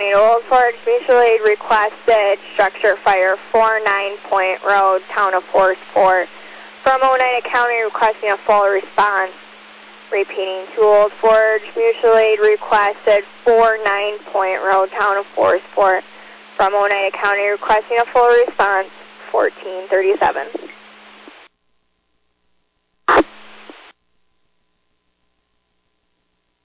County to Old Forge, mutual aid requested structure fire 49 Point Road, Town of Forest Fort. From Oneida County requesting a full response. Repeating to Old Forge, mutual aid requested 49 Point Road, Town of Forest Fort. From Oneida County requesting a full response, 1437.